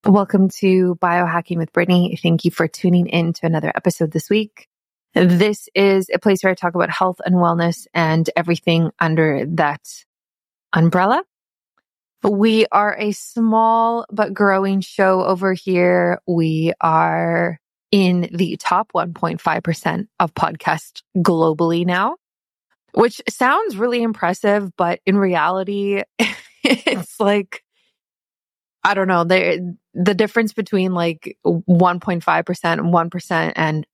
Welcome to Biohacking with Brittany. Thank you for tuning in to another episode this week. This is a place where I talk about health and wellness and everything under that umbrella. We are a small but growing show over here. We are in the top 1.5% of podcasts globally now, which sounds really impressive, but in reality, it's like, I don't know, the difference between like 1.5% and 1% and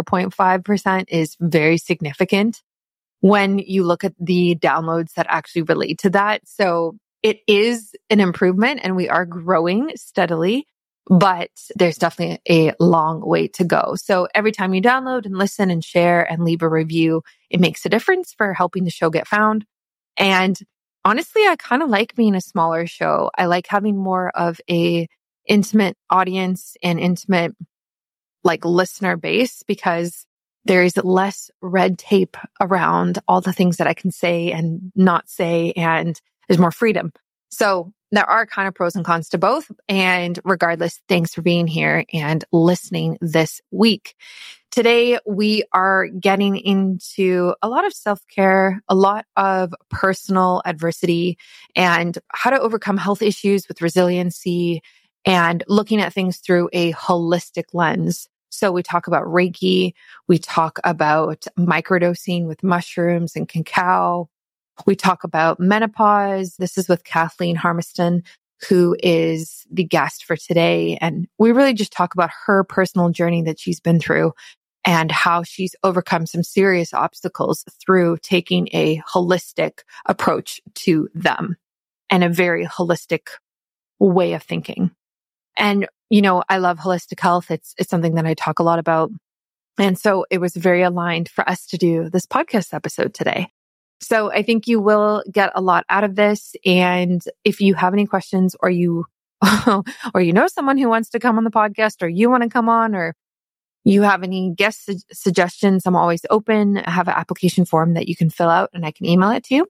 0.5% is very significant when you look at the downloads that actually relate to that. So it is an improvement and we are growing steadily, but there's definitely a long way to go. So every time you download and listen and share and leave a review, it makes a difference for helping the show get found. And honestly, I kind of like being a smaller show. I like having more of a intimate audience and intimate like listener base because there is less red tape around all the things that I can say and not say, and there's more freedom. So there are kind of pros and cons to both. And regardless, thanks for being here and listening this week. Today, we are getting into a lot of self-care, a lot of personal adversity, and how to overcome health issues with resiliency and looking at things through a holistic lens. So we talk about Reiki, we talk about microdosing with mushrooms and cacao. We talk about menopause. This is with Kathleen Harmiston, who is the guest for today. And we really just talk about her personal journey that she's been through and how she's overcome some serious obstacles through taking a holistic approach to them and a very holistic way of thinking. And, you know, I love holistic health. It's something that I talk a lot about. And so it was very aligned for us to do this podcast episode today. So I think you will get a lot out of this. And if you have any questions or you, or you know someone who wants to come on the podcast or you want to come on or you have any guest suggestions, I'm always open. I have an application form that you can fill out and I can email it to you.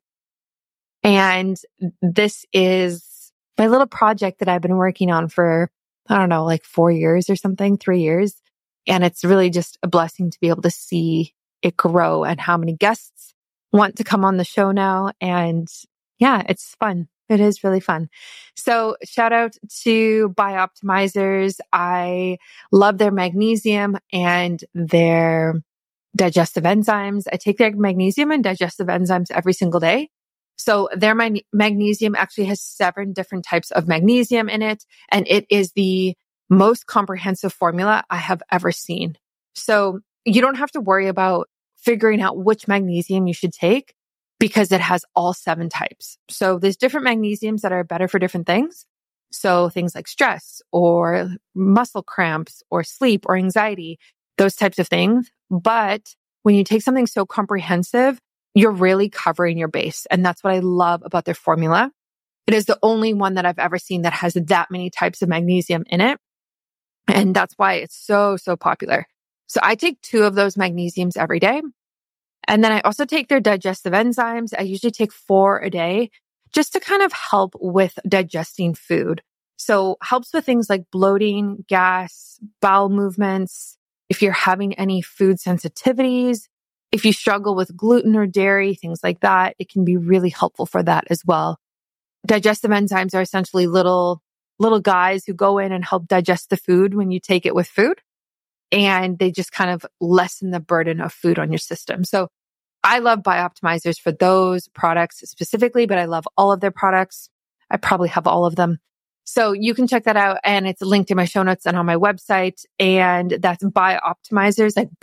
And this is my little project that I've been working on for, I don't know, like 4 years or something, 3 years. And it's really just a blessing to be able to see it grow and how many guests want to come on the show now. And yeah, it's fun. It is really fun. So shout out to Bioptimizers. I love their magnesium and their digestive enzymes. I take their magnesium and digestive enzymes every single day. So their magnesium actually has 7 different types of magnesium in it. And it is the most comprehensive formula I have ever seen. So you don't have to worry about figuring out which magnesium you should take because it has all 7 types. So there's different magnesiums that are better for different things. So things like stress or muscle cramps or sleep or anxiety, those types of things. But when you take something so comprehensive, you're really covering your base. And that's what I love about their formula. It is the only one that I've ever seen that has that many types of magnesium in it. And that's why it's so popular. So I take 2 of those magnesiums every day. And then I also take their digestive enzymes. I usually take 4 a day just to kind of help with digesting food. So helps with things like bloating, gas, bowel movements. If you're having any food sensitivities, if you struggle with gluten or dairy, things like that, it can be really helpful for that as well. Digestive enzymes are essentially little guys who go in and help digest the food when you take it with food. And they just kind of lessen the burden of food on your system. So I love Bioptimizers for those products specifically, but I love all of their products. I probably have all of them. So you can check that out. And it's linked in my show notes and on my website. And that's Bioptimizers, like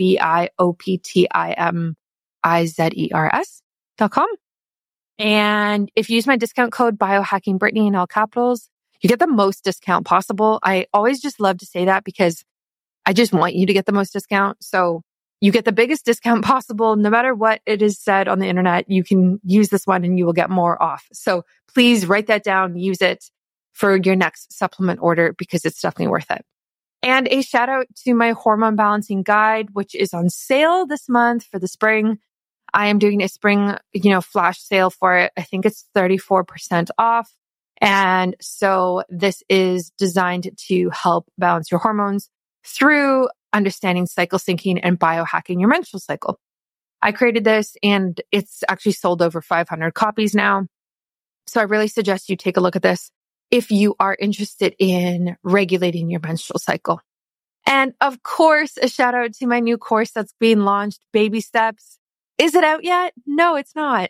BIOPTIMIZERS.com. And if you use my discount code BiohackingBrittany in all capitals, you get the most discount possible. I always just love to say that because I just want you to get the most discount. So you get the biggest discount possible. No matter what it is said on the internet, you can use this one and you will get more off. So please write that down, use it for your next supplement order because it's definitely worth it. And a shout out to my hormone balancing guide, which is on sale this month for the spring. I am doing a spring, flash sale for it. I think it's 34% off. And so this is designed to help balance your hormones through understanding cycle syncing and biohacking your menstrual cycle. I created this and it's actually sold over 500 copies now. So I really suggest you take a look at this if you are interested in regulating your menstrual cycle. And of course, a shout out to my new course that's being launched, Baby Steps. Is it out yet? No, it's not.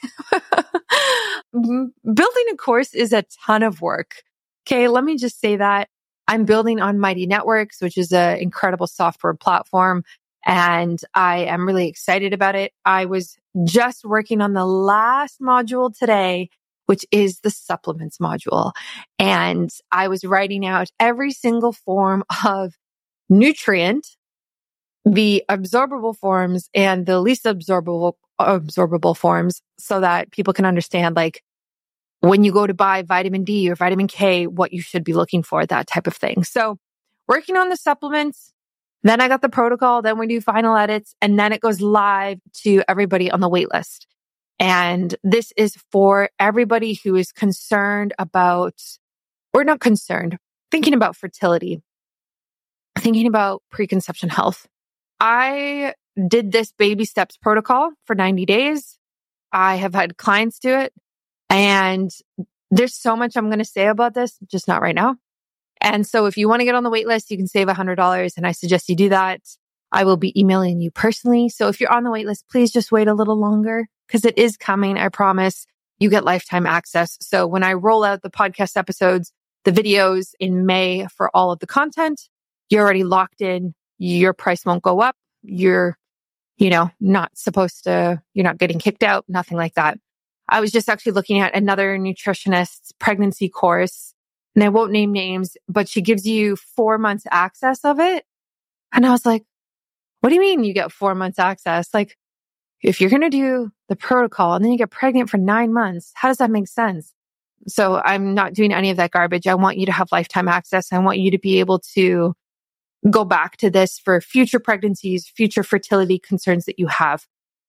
Building a course is a ton of work. Okay, let me just say that. I'm building on Mighty Networks, which is an incredible software platform, and I am really excited about it. I was just working on the last module today, which is the supplements module. And I was writing out every single form of nutrient, the absorbable forms and the least absorbable forms, so that people can understand, like, when you go to buy vitamin D or vitamin K, what you should be looking for, that type of thing. So working on the supplements, then I got the protocol, then we do final edits, and then it goes live to everybody on the wait list. And this is for everybody who is concerned about, or not concerned, thinking about fertility, thinking about preconception health. I did this baby steps protocol for 90 days. I have had clients do it. And there's so much I'm going to say about this, just not right now. And so if you want to get on the wait list, you can save $100. And I suggest you do that. I will be emailing you personally. So if you're on the wait list, please just wait a little longer because it is coming. I promise you get lifetime access. So when I roll out the podcast episodes, the videos in May for all of the content, you're already locked in. Your price won't go up. You're not getting kicked out, nothing like that. I was just actually looking at another nutritionist's pregnancy course, and I won't name names, but she gives you 4 months access of it. And I was like, what do you mean you get 4 months access? Like, if you're going to do the protocol and then you get pregnant for 9 months, how does that make sense? So I'm not doing any of that garbage. I want you to have lifetime access. I want you to be able to go back to this for future pregnancies, future fertility concerns that you have.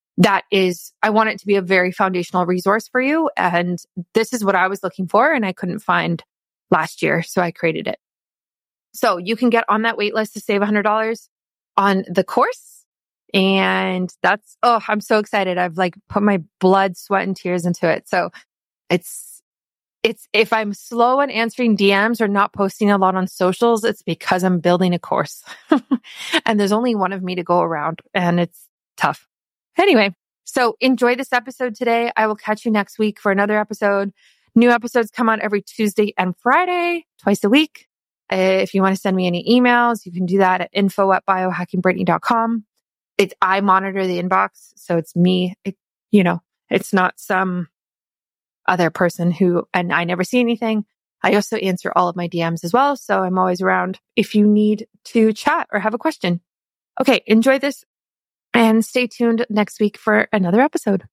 I want it to be a very foundational resource for you. And this is what I was looking for and I couldn't find last year. So I created it. So you can get on that wait list to save $100 on the course. And I'm so excited. I've put my blood, sweat, and tears into it. So it's if I'm slow on answering DMs or not posting a lot on socials, it's because I'm building a course and there's only one of me to go around and it's tough. Anyway, so enjoy this episode today. I will catch you next week for another episode. New episodes come out every Tuesday and Friday, twice a week. If you want to send me any emails, you can do that at info@biohackingbrittany.com. I monitor the inbox, so it's me. It's not some other person and I never see anything. I also answer all of my DMs as well, so I'm always around if you need to chat or have a question. Okay, enjoy this. And stay tuned next week for another episode.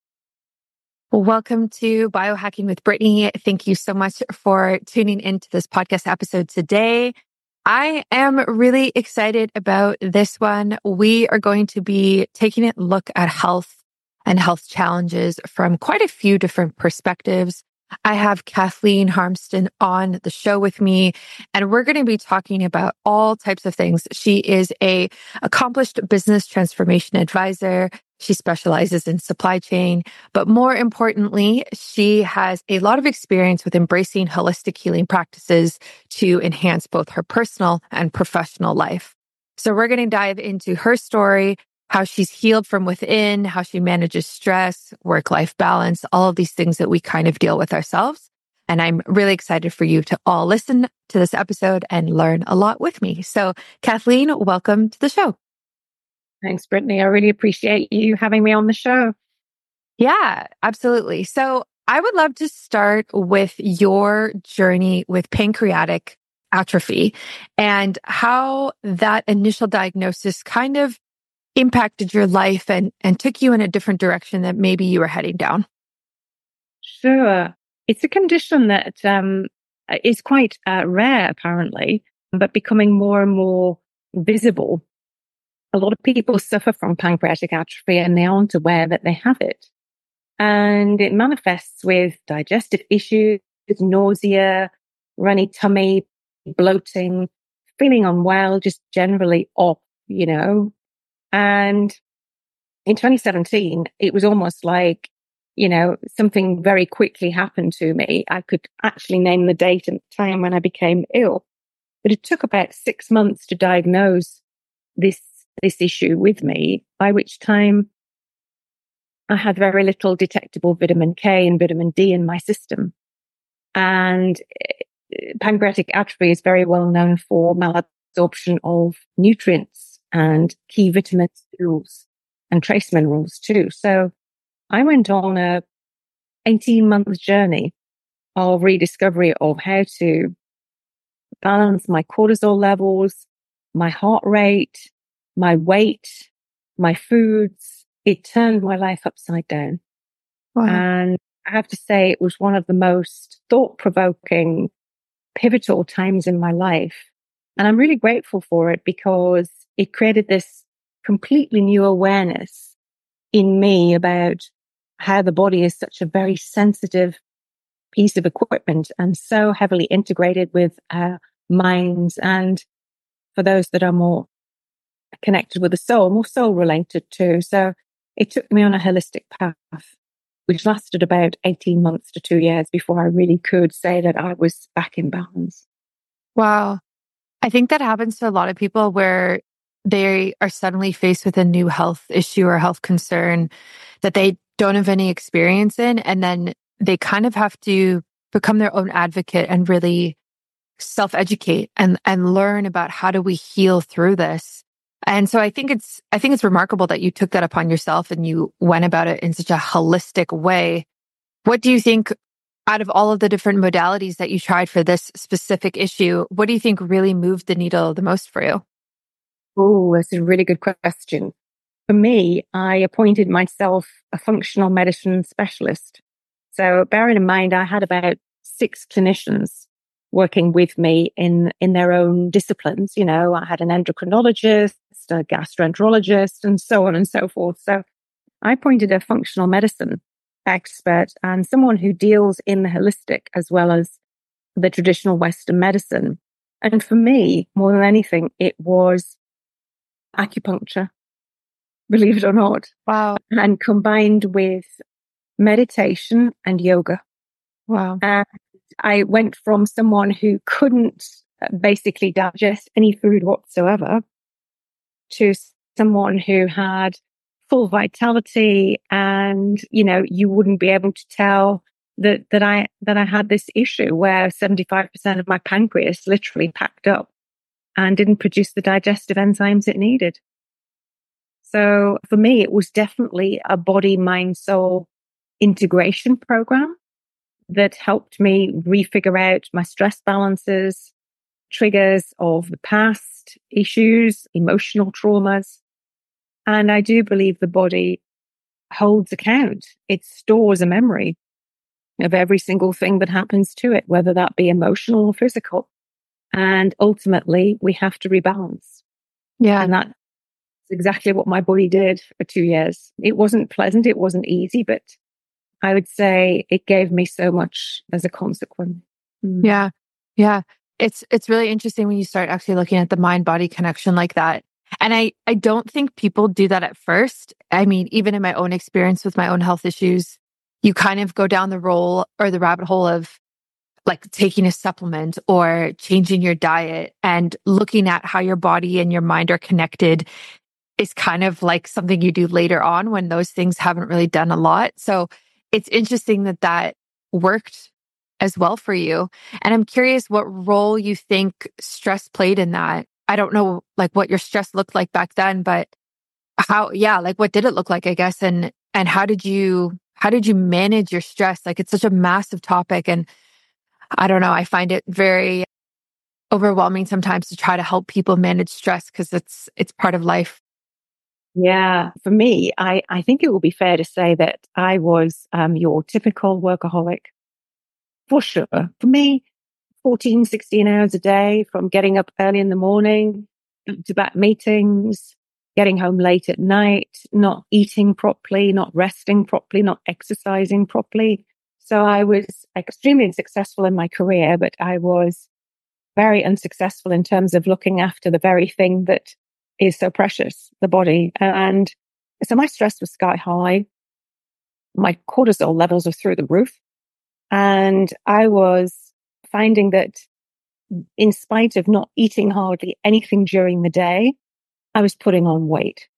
Welcome to Biohacking with Brittany. Thank you so much for tuning into this podcast episode today. I am really excited about this one. We are going to be taking a look at health and health challenges from quite a few different perspectives. I have Kathleen Harmston on the show with me, and we're going to be talking about all types of things. She is an accomplished business transformation advisor. She specializes in supply chain, but more importantly, she has a lot of experience with embracing holistic healing practices to enhance both her personal and professional life. So we're going to dive into her story, how she's healed from within, how she manages stress, work-life balance, all of these things that we kind of deal with ourselves. And I'm really excited for you to all listen to this episode and learn a lot with me. So Kathleen, welcome to the show. Thanks, Brittany. I really appreciate you having me on the show. Yeah, absolutely. So I would love to start with your journey with pancreatic atrophy and how that initial diagnosis kind of impacted your life and took you in a different direction that maybe you were heading down. Sure. It's a condition that is quite rare, apparently, but becoming more and more visible. A lot of people suffer from pancreatic atrophy and they aren't aware that they have it. And it manifests with digestive issues, with nausea, runny tummy, bloating, feeling unwell, just generally off, And in 2017, it was almost like, something very quickly happened to me. I could actually name the date and time when I became ill. But it took about 6 months to diagnose this issue with me, by which time I had very little detectable vitamin K and vitamin D in my system. And pancreatic atrophy is very well known for malabsorption of nutrients and key vitamin minerals and trace minerals too. So I went on a 18-month journey of rediscovery of how to balance my cortisol levels, my heart rate, my weight, my foods. It turned my life upside down. Wow. And I have to say, it was one of the most thought-provoking, pivotal times in my life. And I'm really grateful for it because it created this completely new awareness in me about how the body is such a very sensitive piece of equipment and so heavily integrated with our minds. And for those that are more connected with the soul, more soul related too. So it took me on a holistic path, which lasted about 18 months to 2 years before I really could say that I was back in balance. Wow. I think that happens to a lot of people where they are suddenly faced with a new health issue or health concern that they don't have any experience in. And then they kind of have to become their own advocate and really self-educate and learn about how do we heal through this. And so I think it's remarkable that you took that upon yourself and you went about it in such a holistic way. What do you think, out of all of the different modalities that you tried for this specific issue, what do you think really moved the needle the most for you? Oh, that's a really good question. For me, I appointed myself a functional medicine specialist. So bearing in mind, I had about 6 clinicians working with me in their own disciplines. I had an endocrinologist, a gastroenterologist, and so on and so forth. So I appointed a functional medicine expert and someone who deals in the holistic as well as the traditional Western medicine. And for me, more than anything, it was acupuncture, believe it or not. Wow. And combined with meditation and yoga. Wow. And I went from someone who couldn't basically digest any food whatsoever to someone who had full vitality, and you wouldn't be able to tell that I had this issue where 75% of my pancreas literally packed up and didn't produce the digestive enzymes it needed. So for me, it was definitely a body, mind, soul integration program that helped me refigure out my stress balances, triggers of the past, issues, emotional traumas. And I do believe the body holds account. It stores a memory of every single thing that happens to it, whether that be emotional or physical. And ultimately, we have to rebalance. Yeah. And that's exactly what my body did for 2 years. It wasn't pleasant. It wasn't easy, but I would say it gave me so much as a consequence. Yeah. Yeah. It's really interesting when you start actually looking at the mind-body connection like that. And I don't think people do that at first. I mean, even in my own experience with my own health issues, you kind of go down the rabbit hole of like taking a supplement or changing your diet, and looking at how your body and your mind are connected is kind of like something you do later on when those things haven't really done a lot. So it's interesting that worked as well for you. And I'm curious what role you think stress played in that. I don't know like what your stress looked like back then, but what did it look like, I guess? And how did you manage your stress? Like, it's such a massive topic, and I don't know, I find it very overwhelming sometimes to try to help people manage stress because it's part of life. Yeah, for me, I think it will be fair to say that I was your typical workaholic. For sure. For me, 14, 16 hours a day, from getting up early in the morning, to back meetings, getting home late at night, not eating properly, not resting properly, not exercising properly, So I was extremely successful in my career, but I was very unsuccessful in terms of looking after the very thing that is so precious, the body. And so my stress was sky high. My cortisol levels were through the roof. And I was finding that in spite of not eating hardly anything during the day, I was putting on weight.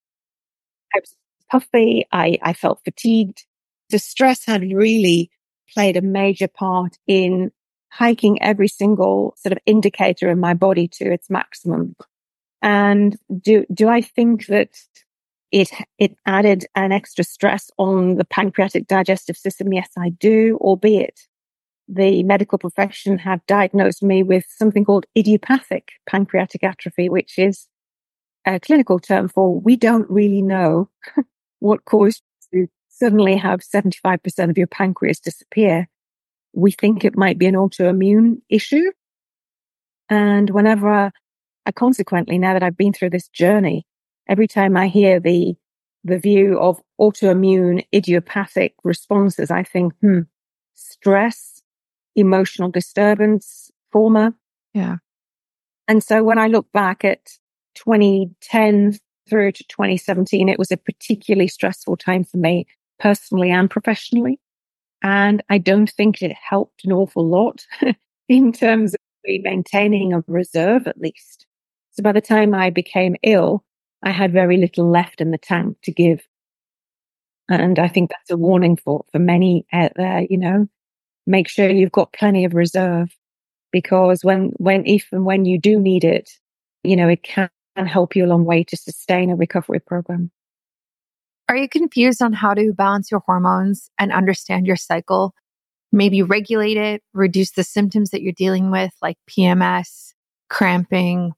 I was puffy. I felt fatigued. The stress had really played a major part in hiking every single sort of indicator in my body to its maximum. And do I think that it added an extra stress on the pancreatic digestive system? Yes, I do, albeit the medical profession have diagnosed me with something called idiopathic pancreatic atrophy, which is a clinical term for we don't really know what caused you to suddenly have 75% of your pancreas disappear. We think it might be an autoimmune issue. And whenever consequently, now that I've been through this journey, every time I hear the view of autoimmune idiopathic responses, I think, stress, emotional disturbance, trauma. Yeah. And so when I look back at 2010 through to 2017, it was a particularly stressful time for me personally and professionally. And I don't think it helped an awful lot in terms of maintaining a reserve, at least. So by the time I became ill, I had very little left in the tank to give. And I think that's a warning for many out there, make sure you've got plenty of reserve, because if and when you do need it, it can help you a long way to sustain a recovery program. Are you confused on how to balance your hormones and understand your cycle? Maybe regulate it, reduce the symptoms that you're dealing with, like PMS, cramping,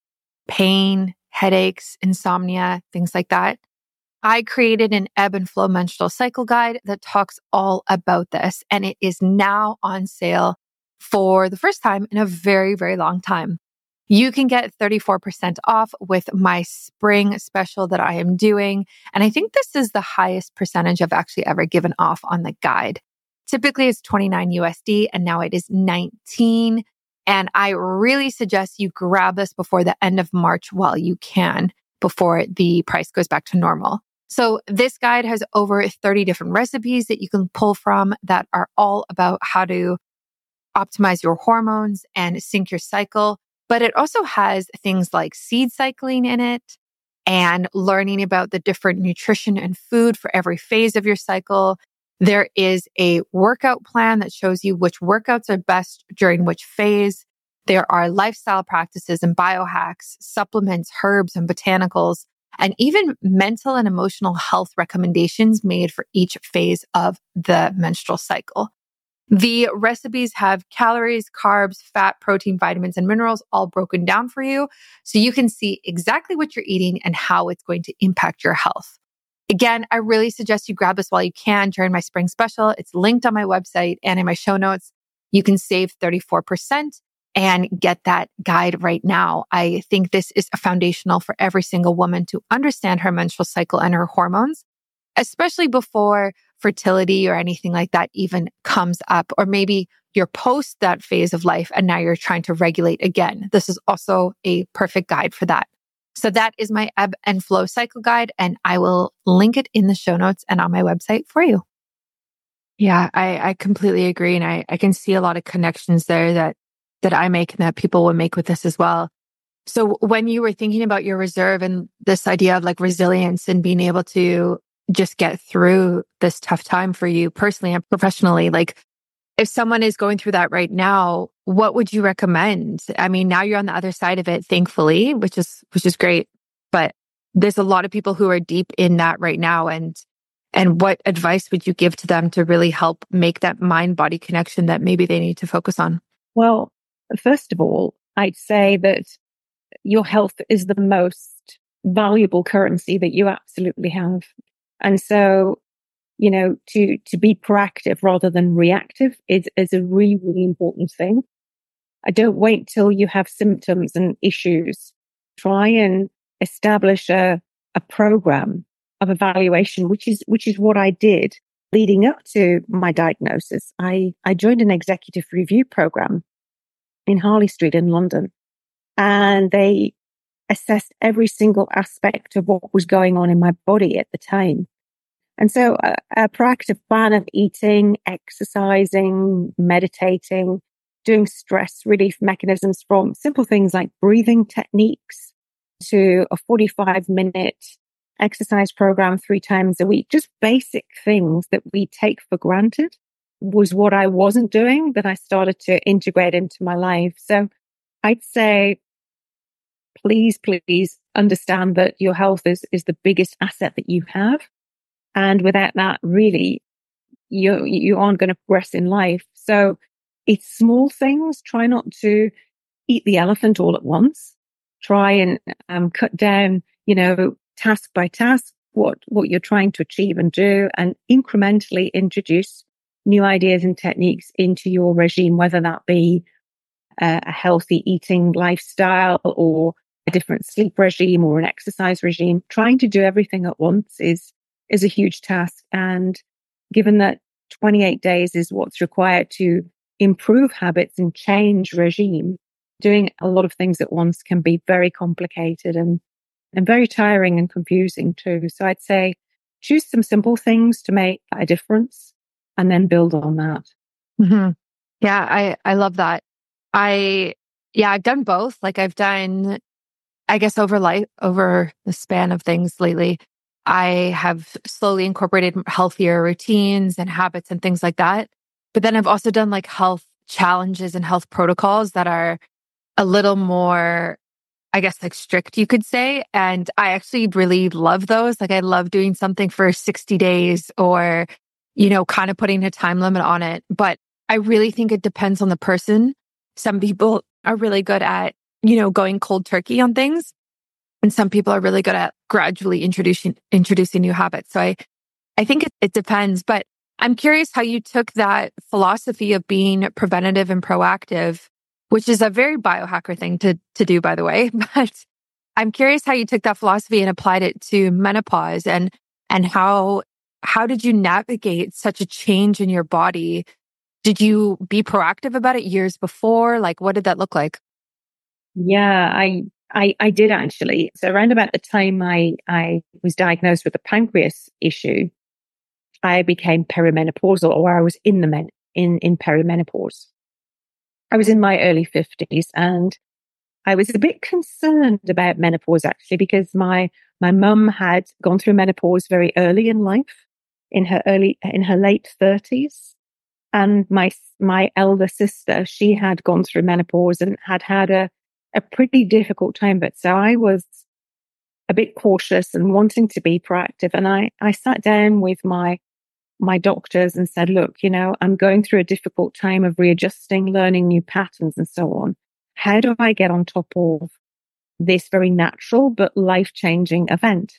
pain, headaches, insomnia, things like that. I created an ebb and flow menstrual cycle guide that talks all about this, and it is now on sale for the first time in a very, very long time. You can get 34% off with my spring special that I am doing. And I think this is the highest percentage I've actually ever given off on the guide. Typically it's 29 USD and now it is 19. And I really suggest you grab this before the end of March while you can, before the price goes back to normal. So this guide has over 30 different recipes that you can pull from that are all about how to optimize your hormones and sync your cycle. But it also has things like seed cycling in it and learning about the different nutrition and food for every phase of your cycle. There is a workout plan that shows you which workouts are best during which phase. There are lifestyle practices and biohacks, supplements, herbs and botanicals, and even mental and emotional health recommendations made for each phase of the menstrual cycle. The recipes have calories, carbs, fat, protein, vitamins, and minerals all broken down for you, so you can see exactly what you're eating and how it's going to impact your health. Again, I really suggest you grab this while you can during my spring special. It's linked on my website and in my show notes. You can save 34% and get that guide right now. I think this is foundational for every single woman to understand her menstrual cycle and her hormones, especially before fertility or anything like that even comes up, or maybe you're post that phase of life and now you're trying to regulate again. This is also a perfect guide for that. So that is my ebb and flow cycle guide, and I will link it in the show notes and on my website for you. Yeah, I completely agree. And I can see a lot of connections there that I make and that people will make with this as well. So when you were thinking about your reserve and this idea of like resilience and being able to just get through this tough time for you personally and professionally, like if someone is going through that right now, what would you recommend? I mean, now you're on the other side of it, thankfully, which is great. But there's a lot of people who are deep in that right now. And what advice would you give to them to really help make that mind-body connection that maybe they need to focus on? Well, first of all, I'd say that your health is the most valuable currency that you absolutely have. And so, to be proactive rather than reactive is a really, really important thing. I don't wait till you have symptoms and issues. Try and establish a program of evaluation, which is what I did leading up to my diagnosis, I joined an executive review program in Harley Street in London, and they assessed every single aspect of what was going on in my body at the time. And so a proactive plan of eating, exercising, meditating, doing stress relief mechanisms, from simple things like breathing techniques to a 45-minute exercise program 3 times a week, just basic things that we take for granted, was what I wasn't doing, that I started to integrate into my life. So I'd say, please understand that your health is the biggest asset that you have. And without that, really, you aren't going to progress in life. So it's small things. Try not to eat the elephant all at once. Try and cut down, task by task, what you're trying to achieve and do, and incrementally introduce new ideas and techniques into your regime, whether that be a healthy eating lifestyle or a different sleep regime or an exercise regime. Trying to do everything at once is a huge task. And given that 28 days is what's required to improve habits and change regime, doing a lot of things at once can be very complicated and very tiring and confusing too. So I'd say choose some simple things to make a difference and then build on that. Mm-hmm. Yeah, I love that. I've done both. Like I've done, I guess over the span of things lately, I have slowly incorporated healthier routines and habits and things like that. But then I've also done like health challenges and health protocols that are a little more, I guess, like strict, you could say. And I actually really love those. Like I love doing something for 60 days or, kind of putting a time limit on it. But I really think it depends on the person. Some people are really good at, going cold turkey on things. And some people are really good at gradually introducing new habits. So I think it depends. But I'm curious how you took that philosophy of being preventative and proactive, which is a very biohacker thing to do, by the way. But I'm curious how you took that philosophy and applied it to menopause and how did you navigate such a change in your body? Did you be proactive about it years before? Like, what did that look like? Yeah, I did actually. So around about the time I was diagnosed with a pancreas issue, I became perimenopausal, or I was in perimenopause. I was in my early 50s, and I was a bit concerned about menopause actually, because my mum had gone through menopause very early in life, in her late 30s. And my elder sister, she had gone through menopause and had a pretty difficult time. But so I was a bit cautious and wanting to be proactive. And I sat down with my doctors and said, look, I'm going through a difficult time of readjusting, learning new patterns and so on. How do I get on top of this very natural but life-changing event?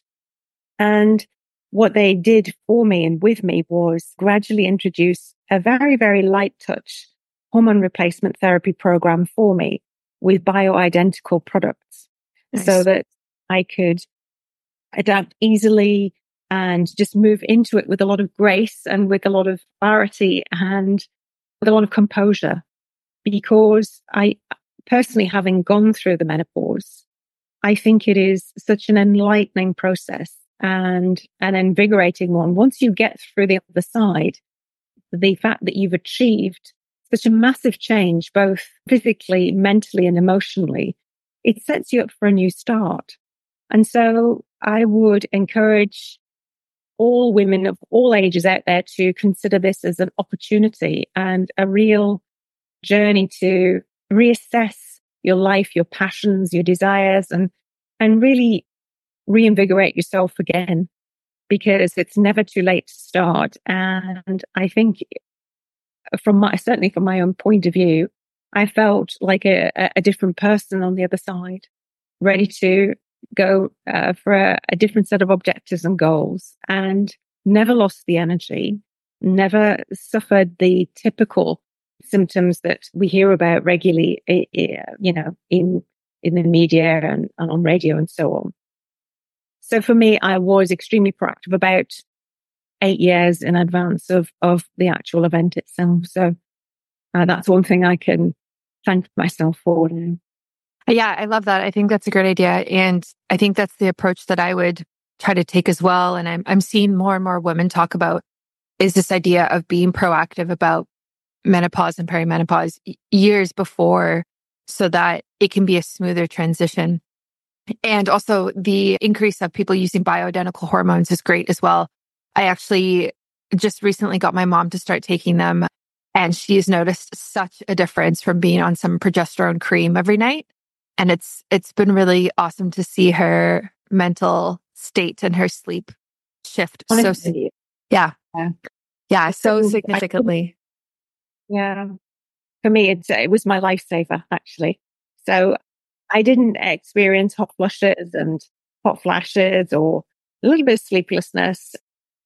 And what they did for me and with me was gradually introduce a very, very light touch hormone replacement therapy program for me with bioidentical products. Nice. So that I could adapt easily and just move into it with a lot of grace and with a lot of clarity and with a lot of composure. Because I personally, having gone through the menopause, I think it is such an enlightening process and an invigorating one. Once you get through the other side, the fact that you've achieved such a massive change, both physically, mentally, and emotionally, it sets you up for a new start. And so I would encourage all women of all ages out there to consider this as an opportunity and a real journey to reassess your life, your passions, your desires, and really reinvigorate yourself again, because it's never too late to start. And I think certainly from my own point of view, I felt like a different person on the other side, ready to go for a different set of objectives and goals, and never lost the energy, never suffered the typical symptoms that we hear about regularly, in the media and on radio and so on. So for me, I was extremely proactive about 8 years in advance of the actual event itself. So that's one thing I can thank myself for now. Yeah, I love that. I think that's a great idea. And I think that's the approach that I would try to take as well. And I'm seeing more and more women talk about is this idea of being proactive about menopause and perimenopause years before so that it can be a smoother transition. And also the increase of people using bioidentical hormones is great as well. I actually just recently got my mom to start taking them, and she's noticed such a difference from being on some progesterone cream every night. And it's been really awesome to see her mental state and her sleep shift. Honestly, Yeah. Yeah. So So significantly. yeah, for me, it was my lifesaver actually. So I didn't experience hot flushes and hot flashes or a little bit of sleeplessness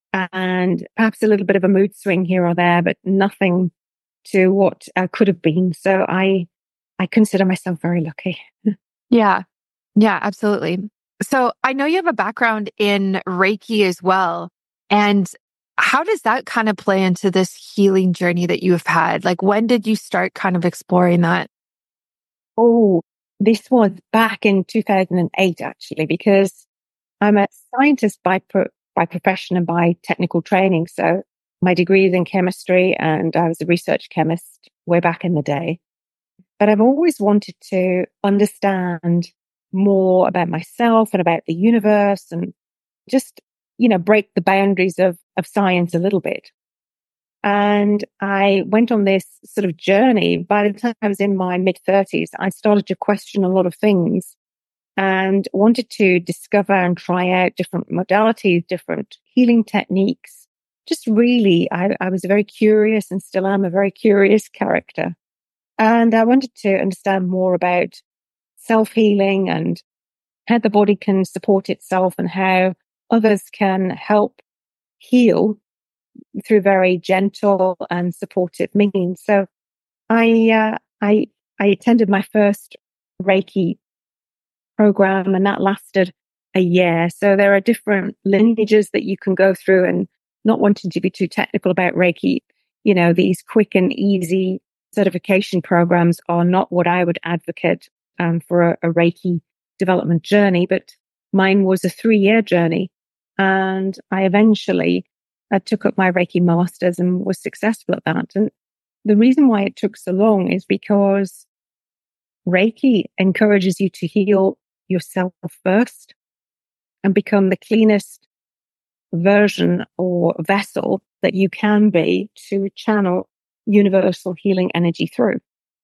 and perhaps a little bit of a mood swing here or there, but nothing to what could have been. So I consider myself very lucky. Yeah. Yeah, absolutely. So I know you have a background in Reiki as well. And how does that kind of play into this healing journey that you have had? Like, when did you start kind of exploring that? Oh, this was back in 2008, actually, because I'm a scientist by profession and by technical training. So my degree is in chemistry and I was a research chemist way back in the day. But I've always wanted to understand more about myself and about the universe and just, break the boundaries of science a little bit. And I went on this sort of journey. By the time I was in my mid 30s, I started to question a lot of things and wanted to discover and try out different modalities, different healing techniques. Just really, I was very curious and still am a very curious character. And I wanted to understand more about self-healing and how the body can support itself and how others can help heal through very gentle and supportive means. So I attended my first Reiki program and that lasted a year. So there are different lineages that you can go through, and not wanting to be too technical about Reiki, these quick and easy certification programs are not what I would advocate for a Reiki development journey, but mine was a 3-year journey. And I eventually took up my Reiki masters and was successful at that. And the reason why it took so long is because Reiki encourages you to heal yourself first and become the cleanest version or vessel that you can be to channel universal healing energy through.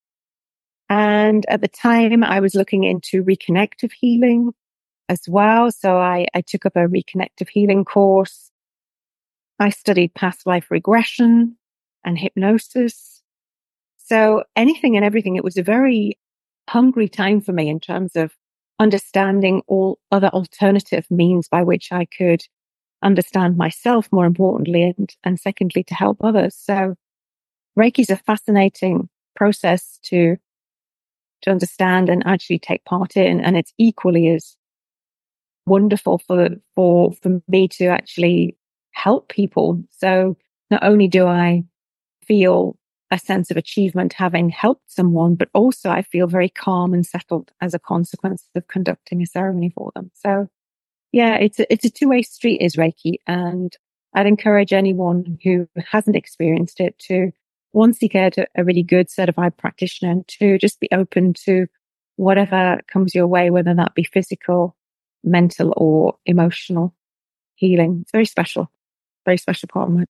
And at the time, I was looking into reconnective healing as well. So I took up a reconnective healing course. I studied past life regression and hypnosis. So anything and everything, it was a very hungry time for me in terms of understanding all other alternative means by which I could understand myself, more importantly, and secondly, to help others. So Reiki is a fascinating process to understand and actually take part in. And it's equally as wonderful for me to actually help people. So not only do I feel a sense of achievement having helped someone, but also I feel very calm and settled as a consequence of conducting a ceremony for them. So yeah, it's a two-way street is Reiki. And I'd encourage anyone who hasn't experienced it to, one, seek out a really good certified practitioner, and two, just be open to whatever comes your way, whether that be physical, mental, or emotional healing. It's very special part of my.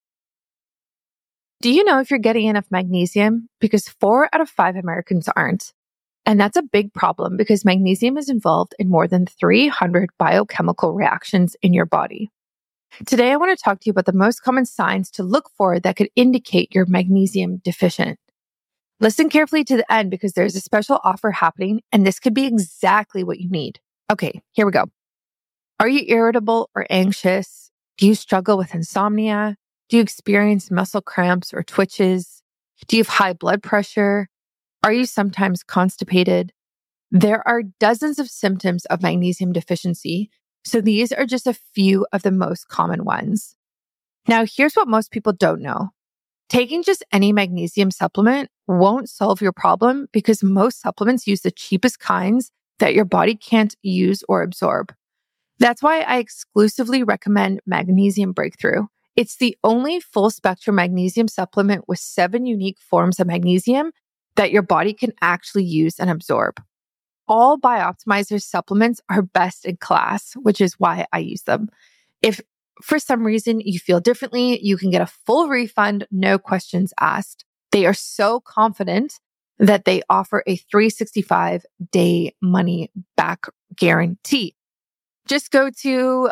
Do you know if you're getting enough magnesium? Because 4 out of 5 Americans aren't. And that's a big problem because magnesium is involved in more than 300 biochemical reactions in your body. Today, I want to talk to you about the most common signs to look for that could indicate you're magnesium deficient. Listen carefully to the end because there's a special offer happening and this could be exactly what you need. Okay, here we go. Are you irritable or anxious? Do you struggle with insomnia? Do you experience muscle cramps or twitches? Do you have high blood pressure? Are you sometimes constipated? There are dozens of symptoms of magnesium deficiency, so these are just a few of the most common ones. Now, here's what most people don't know. Taking just any magnesium supplement won't solve your problem because most supplements use the cheapest kinds that your body can't use or absorb. That's why I exclusively recommend Magnesium Breakthrough. It's the only full spectrum magnesium supplement with 7 unique forms of magnesium that your body can actually use and absorb. All Bioptimizer's supplements are best in class, which is why I use them. If for some reason you feel differently, you can get a full refund, no questions asked. They are so confident that they offer a 365-day money back guarantee. Just go to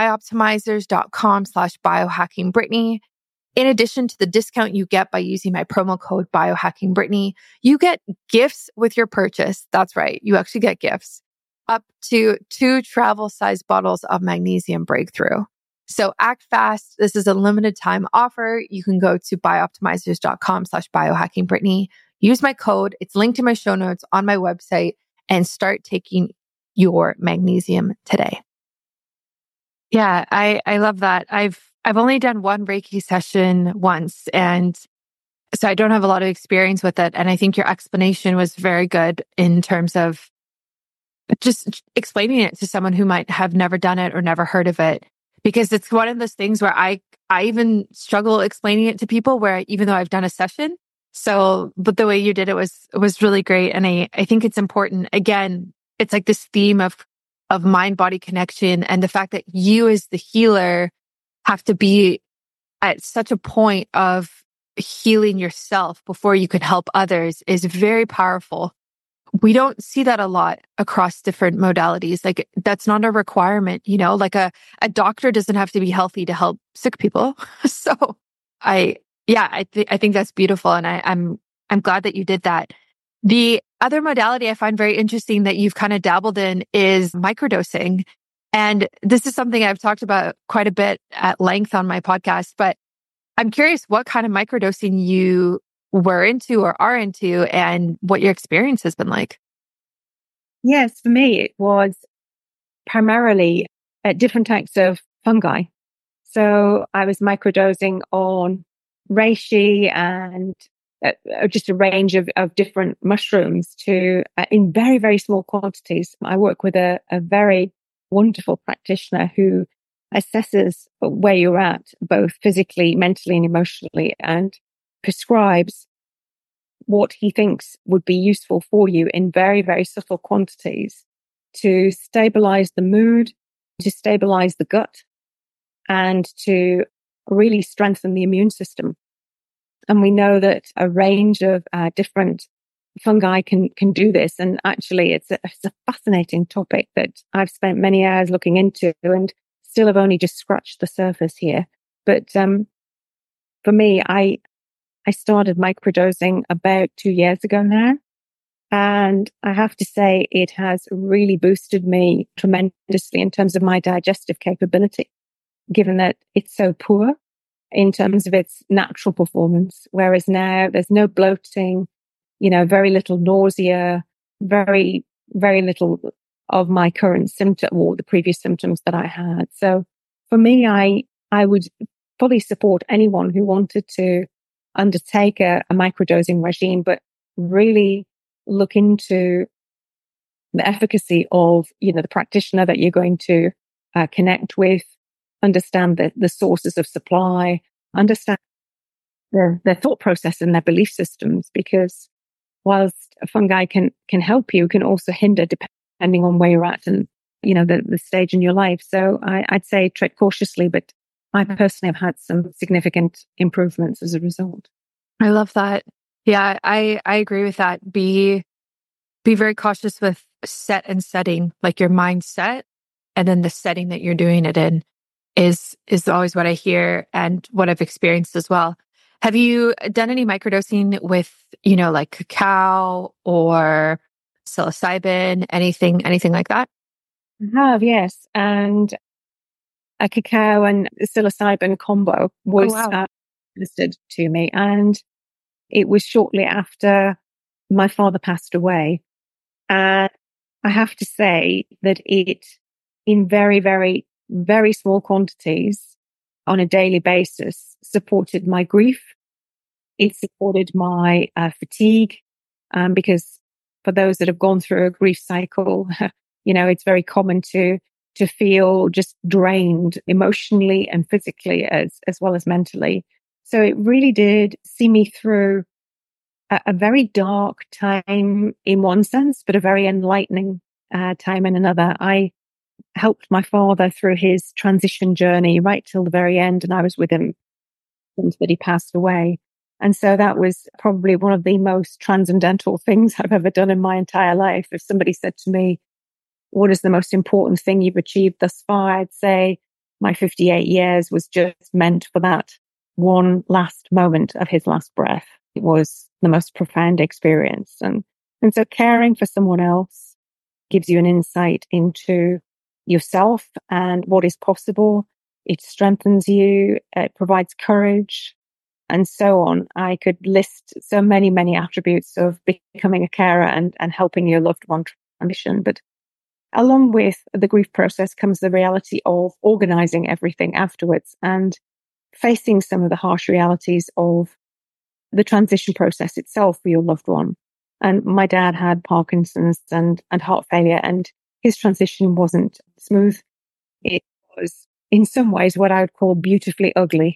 bioptimizers.com/biohackingbrittany. In addition to the discount you get by using my promo code biohackingbrittany, you get gifts with your purchase. That's right. You actually get gifts up to 2 travel-sized bottles of Magnesium Breakthrough. So act fast. This is a limited time offer. You can go to bioptimizers.com/biohackingbrittany. Use my code. It's linked in my show notes on my website and start taking your magnesium today. Yeah, I love that. I've only done one Reiki session once, and so I don't have a lot of experience with it. And I think your explanation was very good in terms of just explaining it to someone who might have never done it or never heard of it. Because it's one of those things where I even struggle explaining it to people where even though I've done a session. So, but the way you did it was really great. And I think it's important. Again, it's like this theme of mind-body connection and the fact that you as the healer have to be at such a point of healing yourself before you can help others is very powerful. We don't see that a lot across different modalities. Like that's not a requirement, like a doctor doesn't have to be healthy to help sick people. So I think that's beautiful. And I'm glad that you did that. The other modality I find very interesting that you've kind of dabbled in is microdosing. And this is something I've talked about quite a bit at length on my podcast, but I'm curious what kind of microdosing you were into or are into and what your experience has been like. Yes, for me, it was primarily different types of fungi. So I was microdosing on reishi and just a range of different mushrooms in very, very small quantities. I work with a very wonderful practitioner who assesses where you're at, both physically, mentally, and emotionally, and prescribes what he thinks would be useful for you in very, very subtle quantities to stabilize the mood, to stabilize the gut, and to really strengthen the immune system. And we know that a range of different fungi can do this. And actually, it's a fascinating topic that I've spent many hours looking into and still have only just scratched the surface here. But for me, I started microdosing about 2 years ago now. And I have to say, it has really boosted me tremendously in terms of my digestive capability, given that it's so poor in terms of its natural performance. Whereas now there's no bloating, very little nausea, very, very little of my current symptom or the previous symptoms that I had. So for me, I would fully support anyone who wanted to undertake a microdosing regime, but really look into the efficacy of, the practitioner that you're going to connect with, understand the sources of supply, understand their thought process and their belief systems, because whilst fungi can help you, can also hinder depending on where you're at and, the stage in your life. So I'd say tread cautiously, but I personally have had some significant improvements as a result. I love that. Yeah, I agree with that. Be very cautious with set and setting, like your mindset, and then the setting that you're doing it in is always what I hear and what I've experienced as well. Have you done any microdosing with, like cacao or psilocybin, anything like that? I have, yes. And a cacao and psilocybin combo was listed to me. And it was shortly after my father passed away. And I have to say that it, in very, very, very small quantities, on a daily basis supported my grief. It supported my fatigue, because for those that have gone through a grief cycle, it's very common to feel just drained emotionally and physically as well as mentally. So it really did see me through a very dark time in one sense, but a very enlightening time in another. I helped my father through his transition journey right till the very end, and I was with him until he passed away. And so that was probably one of the most transcendental things I've ever done in my entire life. If somebody said to me, what is the most important thing you've achieved thus far? I'd say my 58 years was just meant for that one last moment of his last breath. It was the most profound experience. And so caring for someone else gives you an insight into yourself and what is possible. It strengthens you. It provides courage and so on. I could list so many, many attributes of becoming a carer and helping your loved one transition. But along with the grief process comes the reality of organizing everything afterwards and facing some of the harsh realities of the transition process itself for your loved one. And my dad had Parkinson's and heart failure, and his transition wasn't smooth. It was in some ways what I would call beautifully ugly.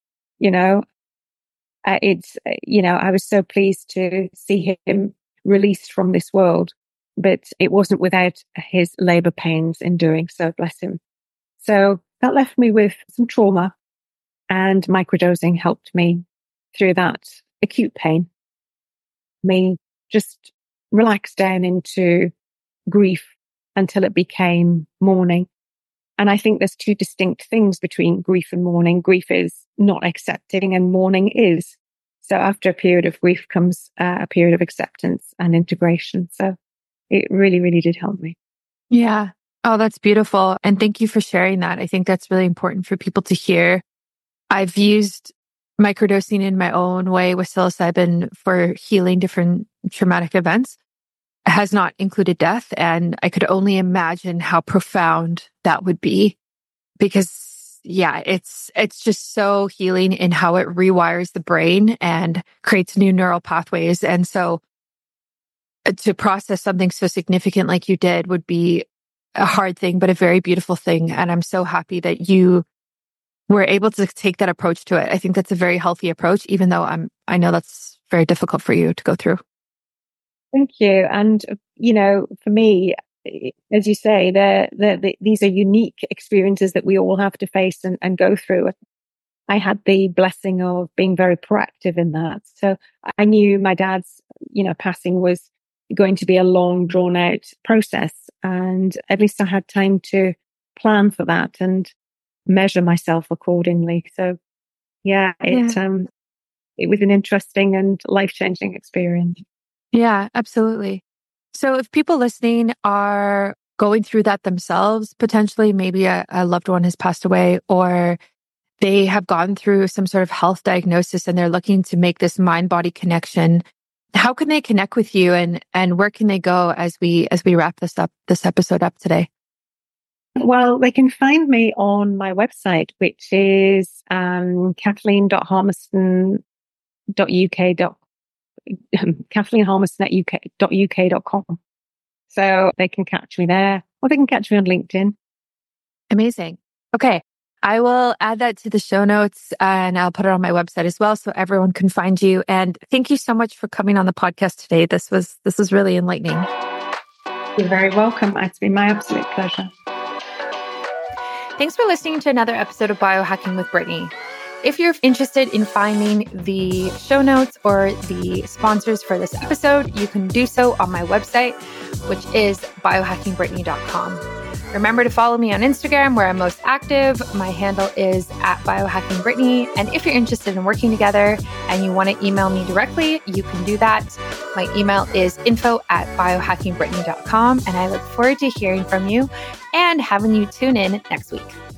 I was so pleased to see him released from this world, but it wasn't without his labor pains in doing so, bless him. So that left me with some trauma, and microdosing helped me through that acute pain. Me just relax down into grief until it became mourning. And I think there's two distinct things between grief and mourning. Grief is not accepting and mourning is. So after a period of grief comes a period of acceptance and integration. So it really, really did help me. Yeah. Oh, that's beautiful. And thank you for sharing that. I think that's really important for people to hear. I've used microdosing in my own way with psilocybin for healing different traumatic events. It has not included death. And I could only imagine how profound that would be, because it's just so healing in how it rewires the brain and creates new neural pathways. And so to process something so significant like you did would be a hard thing, but a very beautiful thing. And I'm so happy that you were able to take that approach to it. I think that's a very healthy approach, even though I know that's very difficult for you to go through. Thank you. And, for me, as you say, these are unique experiences that we all have to face and go through. I had the blessing of being very proactive in that. So I knew my dad's, passing was going to be a long, drawn out process. And at least I had time to plan for that and measure myself accordingly. So it was an interesting and life-changing experience. Yeah, absolutely. So if people listening are going through that themselves, potentially maybe a loved one has passed away, or they have gone through some sort of health diagnosis and they're looking to make this mind-body connection, how can they connect with you and where can they go as we wrap this episode up today? Well, they can find me on my website, which is kathleen.harmison.uk.com. So they can catch me there, or they can catch me on LinkedIn. Amazing. Okay. I will add that to the show notes and I'll put it on my website as well so everyone can find you. And thank you so much for coming on the podcast today. This was really enlightening. You're very welcome. It's been my absolute pleasure. Thanks for listening to another episode of Biohacking with Brittany. If you're interested in finding the show notes or the sponsors for this episode, you can do so on my website, which is biohackingbrittany.com. Remember to follow me on Instagram, where I'm most active. My handle is @biohackingbrittany. And if you're interested in working together and you want to email me directly, you can do that. My email is info@biohackingbrittany.com. And I look forward to hearing from you and having you tune in next week.